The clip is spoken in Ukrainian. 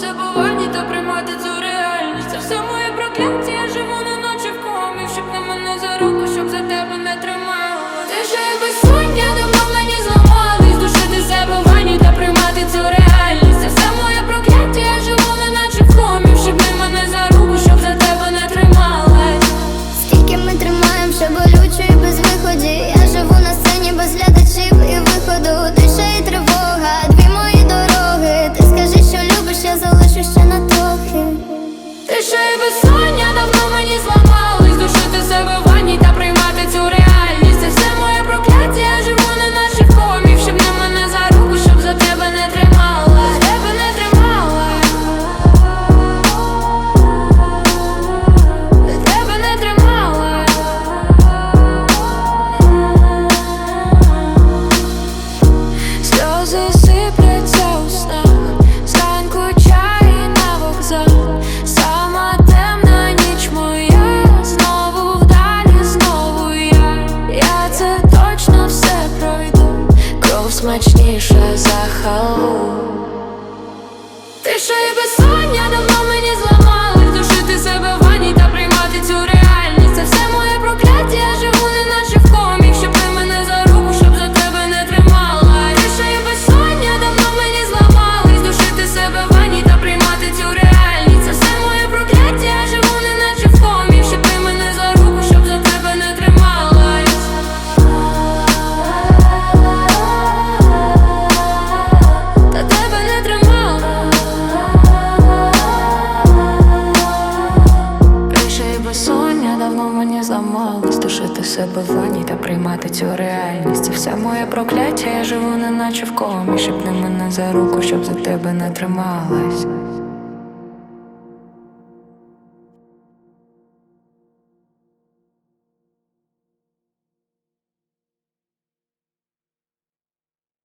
себе в ванні та приймати цю реальність. Це все моє прокляття, я живу неначе в комі. Вщипни мене за руку, щоб за тебе не тримала. Ти ще й безсоння, давно мені зламались. Душити себе в ванні та приймати цю реальність. Це все моє прокляття, я живу неначе в комі. Вщипни мене за руку, щоб за тебе не трималась. Скільки ми тримаєм, ще болюче і без виході. Я живу на сцені без глядачів і виходу. Тиша і тривога, дві мої дороги. Ти скажи, що любиш, я залишу ще на трохи. Ти ще й безсоння, давно мені зламались. Душити себе в ванні та приймати цю реальність. Це все моє прокляття, я живу неначе в комі. Вщипни мене за руку, щоб за тебе не тримала. Тебе не тримала. Тебе не тримала. Сльози сипляться у снах. Зранку чай на вокзал. Сама темна ніч моя. Знову вдалі, знову я. Я це точно все пройду. Кров смачніша за халву. Ти ще й безсоння, давно мені зламались. Душити себе в ванні та приймати цю реальність. Це все моє прокляття, я живу неначе в комі. Вщипни мене за руку, щоб за тебе не тримала. Ти ще й безсоння, давно мені зламались. Душити себе в ванні та приймати цю реальність. Це все моє прокляття, я живу неначе в комі. Вщипни мене за руку, щоб за тебе не трималась. Та тебе не тримала. Криша і безсоння, давно мені зламалось. Душити себе в ванні та приймати цю реальність. Це все моє прокляття, я живу неначе в комі. Шипни мене за руку, щоб за тебе не трималась.